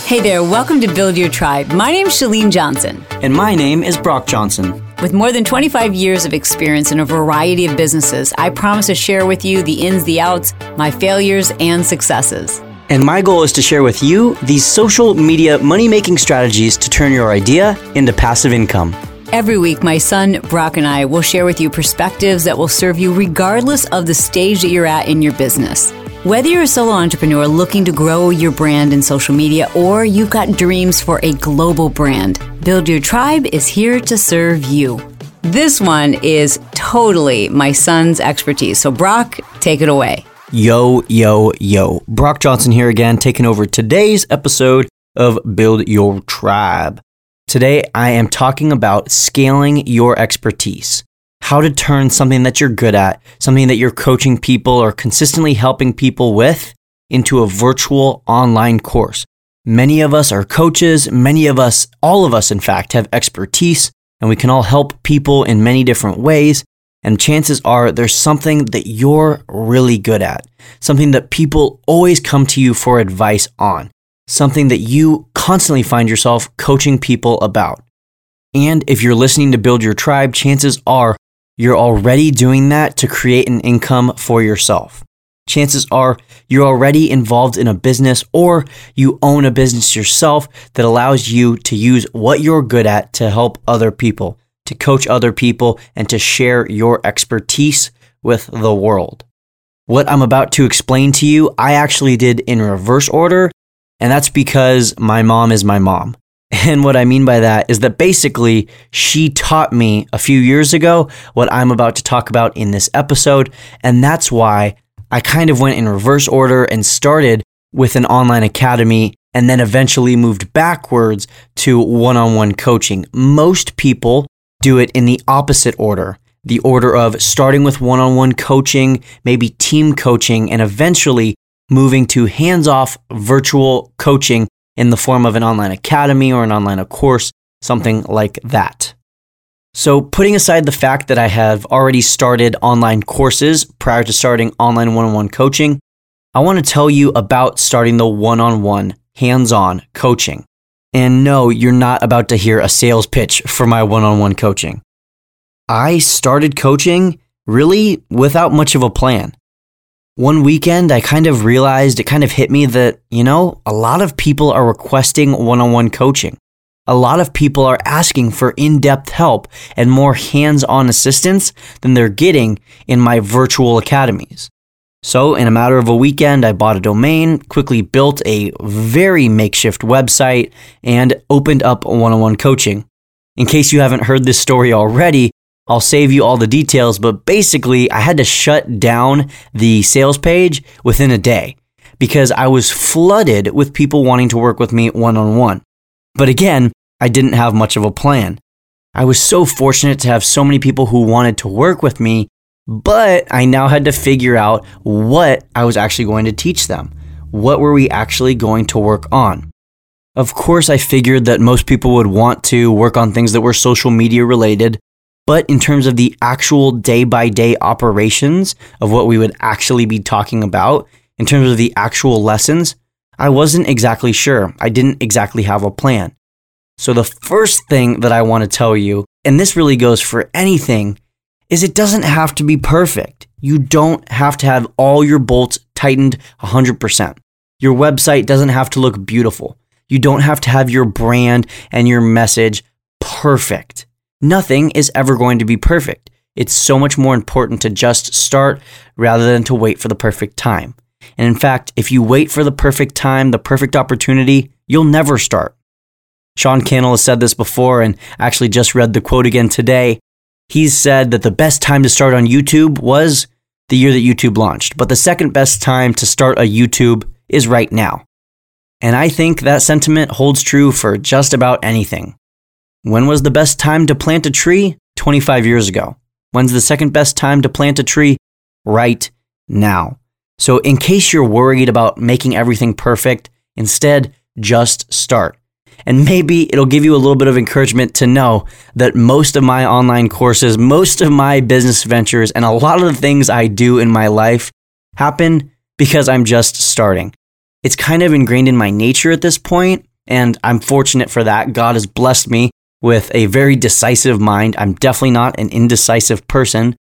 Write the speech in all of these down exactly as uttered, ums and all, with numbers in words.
Hey there, welcome to Build Your Tribe. My name's Chalene Johnson. And my name is Brock Johnson. With more than twenty-five years of experience in a variety of businesses, I promise to share with you the ins, the outs, my failures, and successes. And my goal is to share with you these social media money-making strategies to turn your idea into passive income. Every week, my son, Brock, and I will share with you perspectives that will serve you regardless of the stage that you're at in your business. Whether you're a solo entrepreneur looking to grow your brand in social media or you've got dreams for a global brand, Build Your Tribe is here to serve you. This one is totally my son's expertise. So Brock, take it away. Yo, yo, yo. Brock Johnson here again, taking over today's episode of Build Your Tribe. Today, I am talking about scaling your expertise. How to turn something that you're good at, something that you're coaching people or consistently helping people with, into a virtual online course. Many of us are coaches. Many of us, all of us, in fact, have expertise, and we can all help people in many different ways. And chances are there's something that you're really good at, something that people always come to you for advice on, something that you constantly find yourself coaching people about. And if you're listening to Build Your Tribe, chances are you're already doing that to create an income for yourself. Chances are you're already involved in a business or you own a business yourself that allows you to use what you're good at to help other people, to coach other people, and to share your expertise with the world. What I'm about to explain to you, I actually did in reverse order, and that's because my mom is my mom. And what I mean by that is that basically she taught me a few years ago what I'm about to talk about in this episode. And that's why I kind of went in reverse order and started with an online academy and then eventually moved backwards to one-on-one coaching. Most people do it in the opposite order, the order of starting with one-on-one coaching, maybe team coaching, and eventually moving to hands-off virtual coaching in the form of an online academy or an online course, something like that. So putting aside the fact that I have already started online courses prior to starting online one-on-one coaching, I want to tell you about starting the one-on-one hands-on coaching. And no, you're not about to hear a sales pitch for my one-on-one coaching. I started coaching really without much of a plan. One weekend, I kind of realized, it kind of hit me that, you know, a lot of people are requesting one-on-one coaching. A lot of people are asking for in-depth help and more hands-on assistance than they're getting in my virtual academies. So in a matter of a weekend, I bought a domain, quickly built a very makeshift website, and opened up one-on-one coaching. In case you haven't heard this story already, I'll save you all the details, but basically I had to shut down the sales page within a day because I was flooded with people wanting to work with me one-on-one. But again, I didn't have much of a plan. I was so fortunate to have so many people who wanted to work with me, but I now had to figure out what I was actually going to teach them. What were we actually going to work on? Of course, I figured that most people would want to work on things that were social media related. But in terms of the actual day-by-day operations of what we would actually be talking about, in terms of the actual lessons, I wasn't exactly sure. I didn't exactly have a plan. So the first thing that I want to tell you, and this really goes for anything, is it doesn't have to be perfect. You don't have to have all your bolts tightened one hundred percent. Your website doesn't have to look beautiful. You don't have to have your brand and your message perfect. Nothing is ever going to be perfect. It's so much more important to just start rather than to wait for the perfect time. And in fact, if you wait for the perfect time, the perfect opportunity, you'll never start. Sean Cannell has said this before and actually just read the quote again today. He's said that the best time to start on YouTube was the year that YouTube launched, but the second best time to start a YouTube is right now. And I think that sentiment holds true for just about anything. When was the best time to plant a tree? twenty-five years ago. When's the second best time to plant a tree? Right now. So in case you're worried about making everything perfect, instead, just start. And maybe it'll give you a little bit of encouragement to know that most of my online courses, most of my business ventures, and a lot of the things I do in my life happen because I'm just starting. It's kind of ingrained in my nature at this point And I'm fortunate for that. God has blessed me with a very decisive mind. I'm definitely not an indecisive person.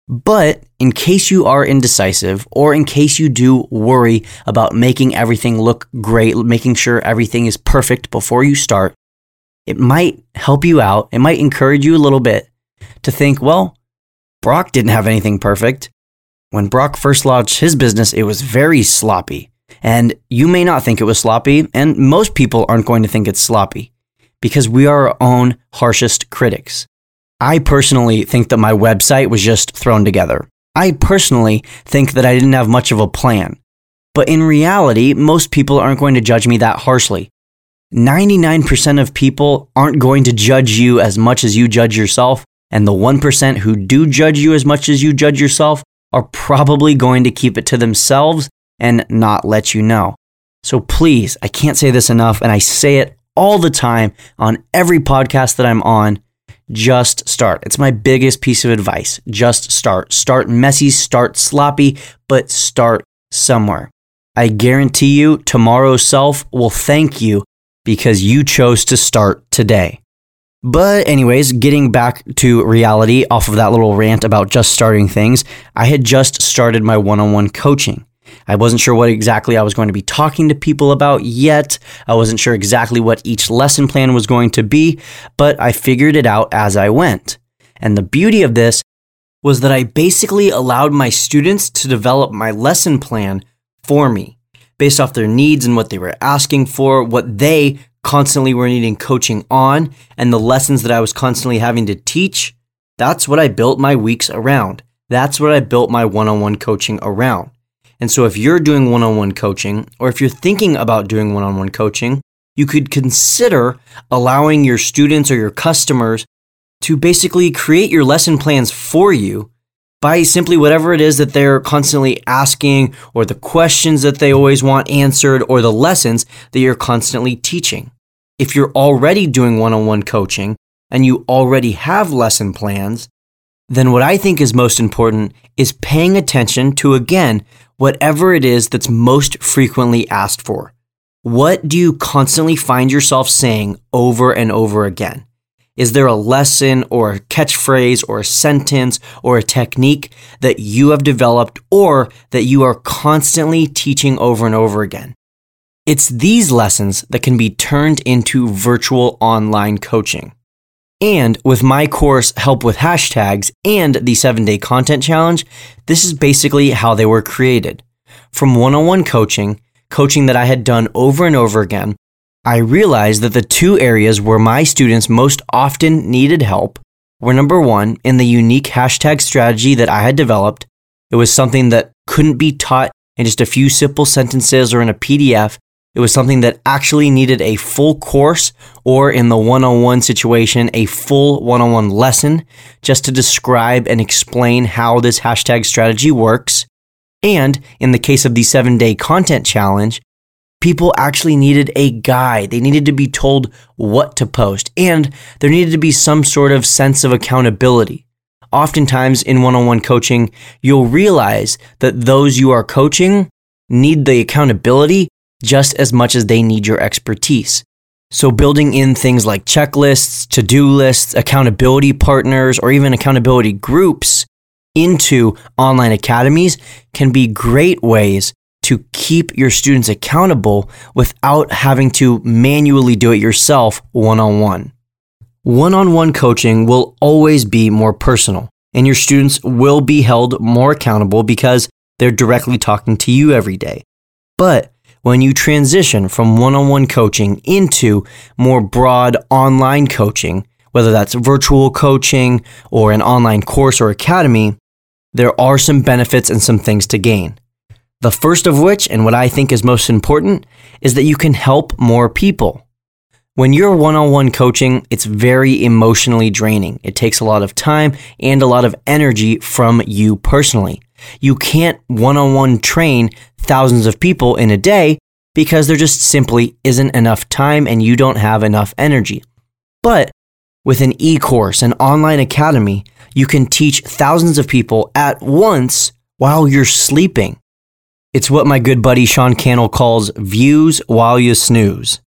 But in case you are indecisive, or in case you do worry about making everything look great, making sure everything is perfect before you start, it might help you out. It might encourage you a little bit to think, well, Brock didn't have anything perfect. When Brock first launched his business, it was very sloppy. And you may not think it was sloppy, and most people aren't going to think it's sloppy because we are our own harshest critics. I personally think that my website was just thrown together. I personally think that I didn't have much of a plan. But in reality, most people aren't going to judge me that harshly. ninety-nine percent of people aren't going to judge you as much as you judge yourself, and the one percent who do judge you as much as you judge yourself are probably going to keep it to themselves and not let you know. So please, I can't say this enough, and I say it all the time on every podcast that I'm on. Just start. It's my biggest piece of advice. Just start. Start messy, start sloppy, but start somewhere. I guarantee you tomorrow's self will thank you because you chose to start today. But anyways, getting back to reality off of that little rant about just starting things, I had just started my one-on-one coaching. I wasn't sure what exactly I was going to be talking to people about yet. I wasn't sure exactly what each lesson plan was going to be, but I figured it out as I went. And the beauty of this was that I basically allowed my students to develop my lesson plan for me based off their needs and what they were asking for, what they constantly were needing coaching on, and the lessons that I was constantly having to teach. That's what I built my weeks around. That's what I built my one-on-one coaching around. And so if you're doing one-on-one coaching, or if you're thinking about doing one-on-one coaching, you could consider allowing your students or your customers to basically create your lesson plans for you by simply whatever it is that they're constantly asking, or the questions that they always want answered, or the lessons that you're constantly teaching. If you're already doing one-on-one coaching and you already have lesson plans, then what I think is most important is paying attention to, again, whatever it is that's most frequently asked for. What do you constantly find yourself saying over and over again? Is there a lesson or a catchphrase or a sentence or a technique that you have developed or that you are constantly teaching over and over again? It's these lessons that can be turned into virtual online coaching. And with my course, Help with Hashtags, and the seven-day content challenge, this is basically how they were created. From one-on-one coaching, coaching that I had done over and over again, I realized that the two areas where my students most often needed help were, number one, in the unique hashtag strategy that I had developed. It was something that couldn't be taught in just a few simple sentences or in a P D F. It was something that actually needed a full course, or in the one-on-one situation, a full one-on-one lesson just to describe and explain how this hashtag strategy works. And in the case of the seven-day content challenge, people actually needed a guide. They needed to be told what to post, and there needed to be some sort of sense of accountability. Oftentimes in one-on-one coaching, you'll realize that those you are coaching need the accountability just as much as they need your expertise. So building in things like checklists, to-do lists, accountability partners, or even accountability groups into online academies can be great ways to keep your students accountable without having to manually do it yourself one-on-one. One-on-one coaching will always be more personal, and your students will be held more accountable because they're directly talking to you every day. But when you transition from one-on-one coaching into more broad online coaching, whether that's virtual coaching or an online course or academy, there are some benefits and some things to gain. The first of which, and what I think is most important, is that you can help more people. When you're one-on-one coaching, it's very emotionally draining. It takes a lot of time and a lot of energy from you personally. You can't one-on-one train thousands of people in a day because there just simply isn't enough time and you don't have enough energy. But with an e-course, an online academy, you can teach thousands of people at once while you're sleeping. It's what my good buddy Sean Cannell calls views while you snooze.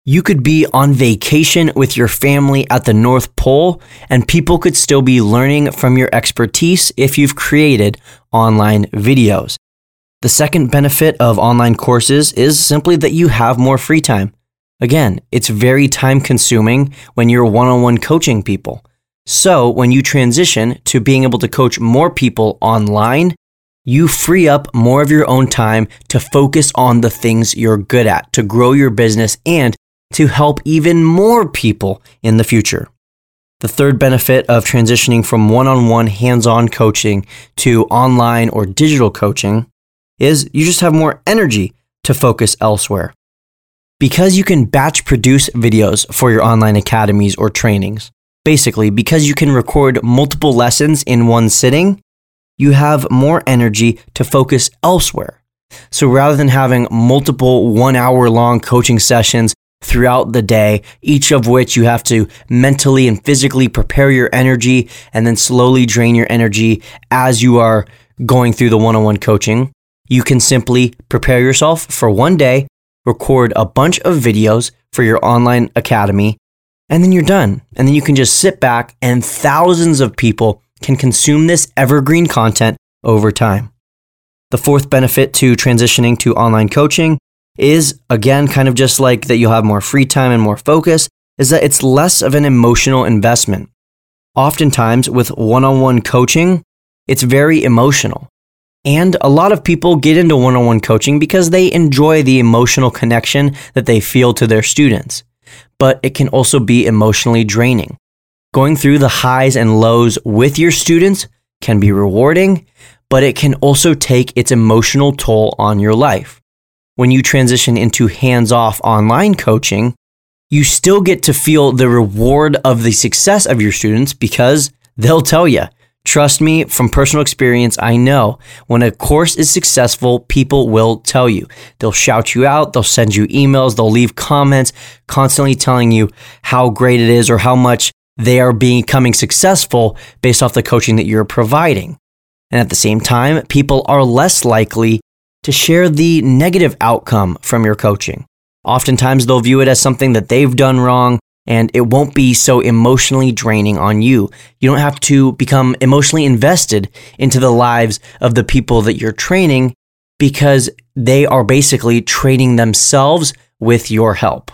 You could be on vacation with your family at the North Pole, and people could still be learning from your expertise if you've created online videos. The second benefit of online courses is simply that you have more free time. Again, it's very time consuming when you're one-on-one coaching people. So when you transition to being able to coach more people online, you free up more of your own time to focus on the things you're good at, to grow your business, and to help even more people in the future. The third benefit of transitioning from one-on-one hands-on coaching to online or digital coaching is you just have more energy to focus elsewhere. Because you can batch produce videos for your online academies or trainings, basically because you can record multiple lessons in one sitting, you have more energy to focus elsewhere. So rather than having multiple one-hour long coaching sessions throughout the day, each of which you have to mentally and physically prepare your energy and then slowly drain your energy as you are going through the one-on-one coaching, you can simply prepare yourself for one day, record a bunch of videos for your online academy, and then you're done. And then you can just sit back and thousands of people can consume this evergreen content over time. The fourth benefit to transitioning to online coaching is, again, kind of just like that you'll have more free time and more focus, is that it's less of an emotional investment. Oftentimes with one-on-one coaching, it's very emotional. And a lot of people get into one-on-one coaching because they enjoy the emotional connection that they feel to their students. But it can also be emotionally draining. Going through the highs and lows with your students can be rewarding, but it can also take its emotional toll on your life. When you transition into hands-off online coaching, you still get to feel the reward of the success of your students because they'll tell you. Trust me, from personal experience, I know when a course is successful, people will tell you. They'll shout you out, they'll send you emails, they'll leave comments, constantly telling you how great it is or how much they are becoming successful based off the coaching that you're providing. And at the same time, people are less likely to share the negative outcome from your coaching. Oftentimes, they'll view it as something that they've done wrong, and it won't be so emotionally draining on you. You don't have to become emotionally invested into the lives of the people that you're training because they are basically training themselves with your help.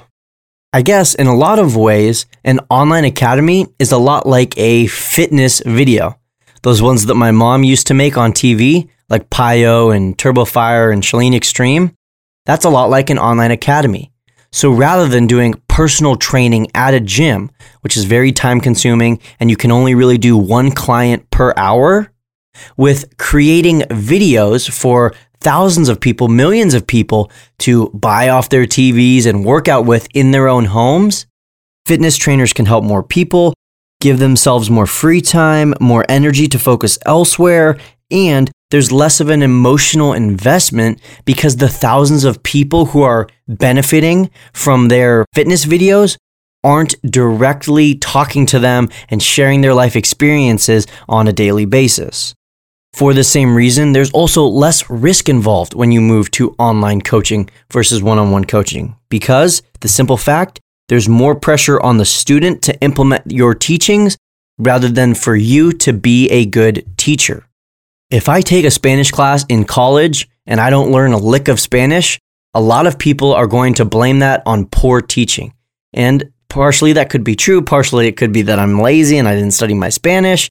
I guess in a lot of ways, an online academy is a lot like a fitness video. Those ones that my mom used to make on T V, like Pio and TurboFire and Chalene Extreme, that's a lot like an online academy. So rather than doing personal training at a gym, which is very time consuming and you can only really do one client per hour, with creating videos for thousands of people, millions of people to buy off their T Vs and work out with in their own homes, fitness trainers can help more people, give themselves more free time, more energy to focus elsewhere, and there's less of an emotional investment because the thousands of people who are benefiting from their fitness videos aren't directly talking to them and sharing their life experiences on a daily basis. For the same reason, there's also less risk involved when you move to online coaching versus one-on-one coaching because the simple fact, there's more pressure on the student to implement your teachings rather than for you to be a good teacher. If I take a Spanish class in college and I don't learn a lick of Spanish, a lot of people are going to blame that on poor teaching. And partially that could be true. Partially it could be that I'm lazy and I didn't study my Spanish.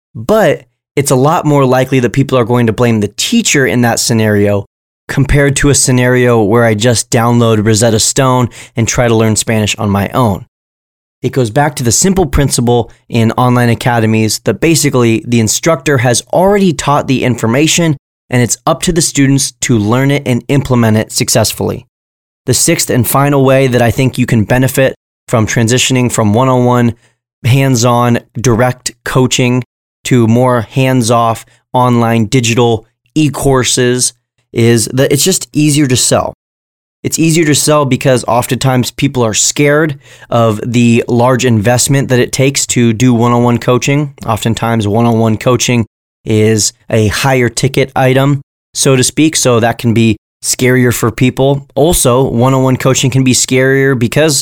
But it's a lot more likely that people are going to blame the teacher in that scenario compared to a scenario where I just download Rosetta Stone and try to learn Spanish on my own. It goes back to the simple principle in online academies that basically the instructor has already taught the information and it's up to the students to learn it and implement it successfully. The sixth and final way that I think you can benefit from transitioning from one-on-one, hands-on, direct coaching to more hands-off, online, digital e-courses is that it's just easier to sell. It's easier to sell because oftentimes people are scared of the large investment that it takes to do one-on-one coaching. Oftentimes one-on-one coaching is a higher ticket item, so to speak, so that can be scarier for people. Also, one-on-one coaching can be scarier because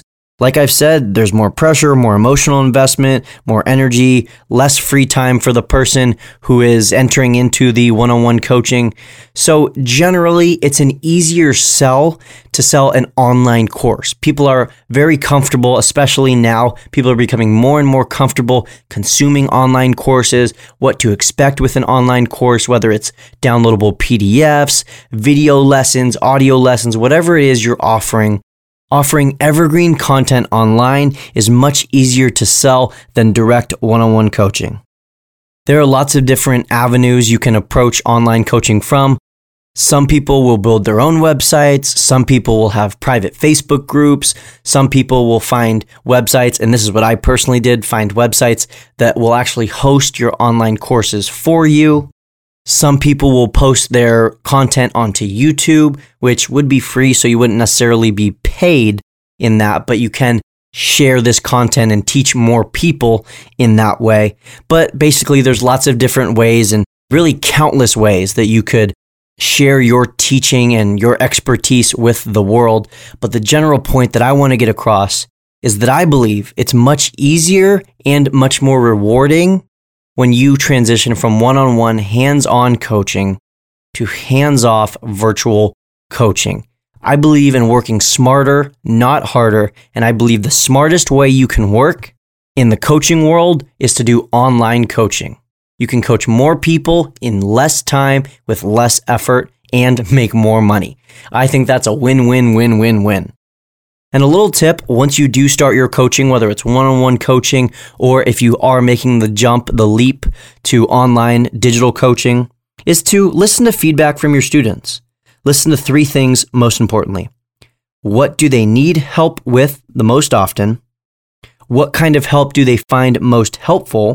Like I've said, there's more pressure, more emotional investment, more energy, less free time for the person who is entering into the one-on-one coaching. So generally, it's an easier sell to sell an online course. People are very comfortable, especially now. People are becoming more and more comfortable consuming online courses, what to expect with an online course, whether it's downloadable P D Fs, video lessons, audio lessons, whatever it is you're offering. Offering evergreen content online is much easier to sell than direct one-on-one coaching. There are lots of different avenues you can approach online coaching from. Some people will build their own websites. Some people will have private Facebook groups. Some people will find websites, and this is what I personally did, find websites that will actually host your online courses for you. Some people will post their content onto YouTube, which would be free, so you wouldn't necessarily be paid in that, but you can share this content and teach more people in that way. But basically, there's lots of different ways and really countless ways that you could share your teaching and your expertise with the world. But the general point that I want to get across is that I believe it's much easier and much more rewarding when you transition from one-on-one hands-on coaching to hands-off virtual coaching. I believe in working smarter, not harder, and I believe the smartest way you can work in the coaching world is to do online coaching. You can coach more people in less time with less effort and make more money. I think that's a win-win-win-win-win. And a little tip, once you do start your coaching, whether it's one-on-one coaching or if you are making the jump, the leap to online digital coaching, is to listen to feedback from your students. Listen to three things most importantly. What do they need help with the most often? What kind of help do they find most helpful?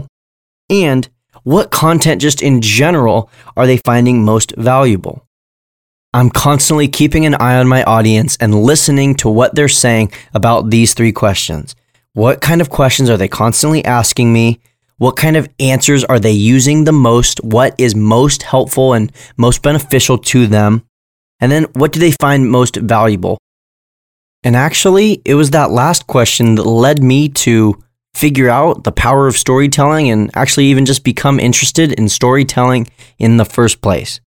And what content just in general are they finding most valuable? I'm constantly keeping an eye on my audience and listening to what they're saying about these three questions. What kind of questions are they constantly asking me? What kind of answers are they using the most? What is most helpful and most beneficial to them? And then what do they find most valuable? And actually, it was that last question that led me to figure out the power of storytelling and actually even just become interested in storytelling in the first place.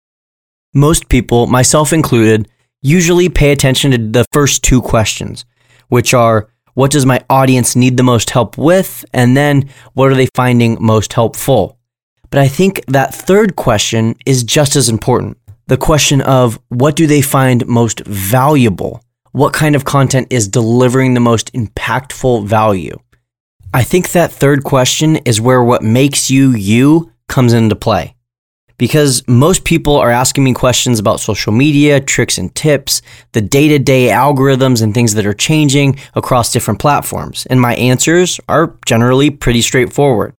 Most people, myself included, usually pay attention to the first two questions, which are, what does my audience need the most help with? And then, what are they finding most helpful? But I think that third question is just as important. The question of, what do they find most valuable? What kind of content is delivering the most impactful value? I think that third question is where what makes you you comes into play. Because most people are asking me questions about social media, tricks and tips, the day-to-day algorithms and things that are changing across different platforms. And my answers are generally pretty straightforward.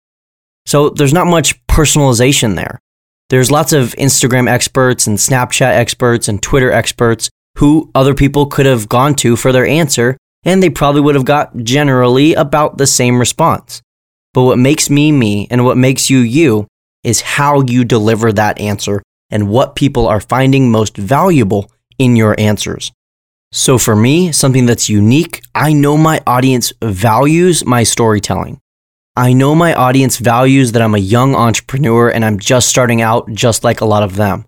So there's not much personalization there. There's lots of Instagram experts and Snapchat experts and Twitter experts who other people could have gone to for their answer, and they probably would have got generally about the same response. But what makes me me and what makes you you is how you deliver that answer and what people are finding most valuable in your answers. So for me, something that's unique, I know my audience values my storytelling. I know my audience values that I'm a young entrepreneur and I'm just starting out just like a lot of them.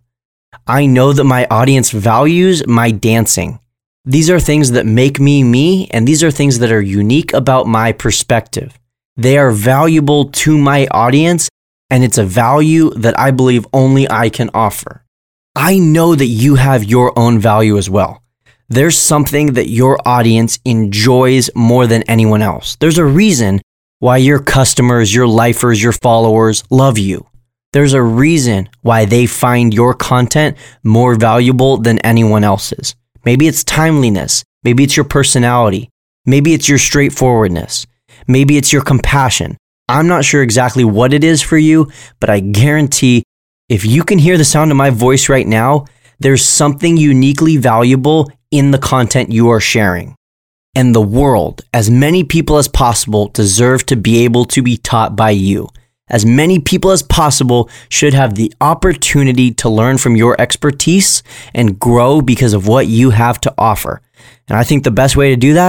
I know that my audience values my dancing. These are things that make me me, and these are things that are unique about my perspective. They are valuable to my audience, and it's a value that I believe only I can offer. I know that you have your own value as well. There's something that your audience enjoys more than anyone else. There's a reason why your customers, your lifers, your followers love you. There's a reason why they find your content more valuable than anyone else's. Maybe it's timeliness. Maybe it's your personality. Maybe it's your straightforwardness. Maybe it's your compassion. I'm not sure exactly what it is for you, but I guarantee if you can hear the sound of my voice right now, there's something uniquely valuable in the content you are sharing. And the world, as many people as possible, deserve to be able to be taught by you. As many people as possible should have the opportunity to learn from your expertise and grow because of what you have to offer. And I think the best way to do that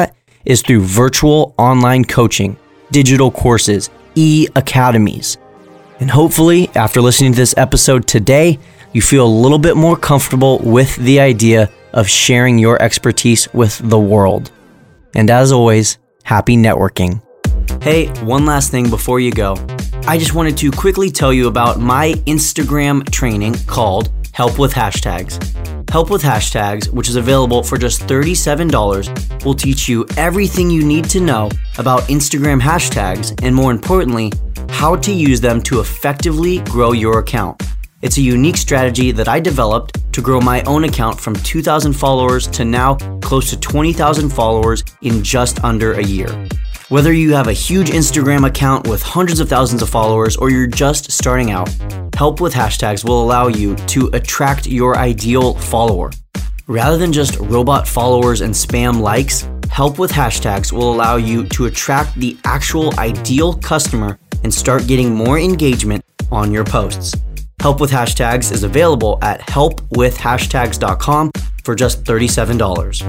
is through virtual online coaching, digital courses, e-academies. And hopefully, after listening to this episode today, you feel a little bit more comfortable with the idea of sharing your expertise with the world. And as always, happy networking. Hey, one last thing before you go. I just wanted to quickly tell you about my Instagram training called Help with Hashtags. Help with Hashtags, which is available for just thirty-seven dollars, will teach you everything you need to know about Instagram hashtags and, more importantly, how to use them to effectively grow your account. It's a unique strategy that I developed to grow my own account from two thousand followers to now close to twenty thousand followers in just under a year. Whether you have a huge Instagram account with hundreds of thousands of followers or you're just starting out, Help with Hashtags will allow you to attract your ideal follower. Rather than just robot followers and spam likes, Help with Hashtags will allow you to attract the actual ideal customer and start getting more engagement on your posts. Help with Hashtags is available at help with hashtags dot com for just thirty-seven dollars.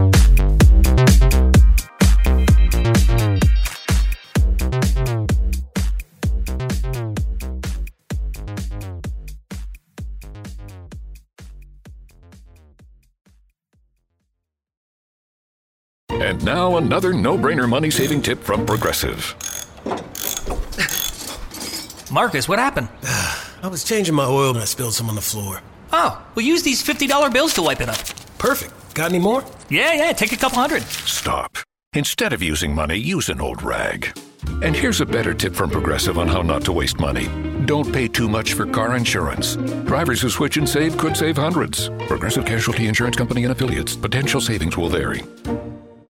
And now another no-brainer money-saving tip from Progressive. Marcus, what happened? I was changing my oil and I spilled some on the floor. Oh, well, use these fifty dollar bills to wipe it up. Perfect. Got any more? Yeah, yeah, take a couple hundred. Stop. Instead of using money, use an old rag. And here's a better tip from Progressive on how not to waste money. Don't pay too much for car insurance. Drivers who switch and save could save hundreds. Progressive Casualty Insurance Company and Affiliates. Potential savings will vary.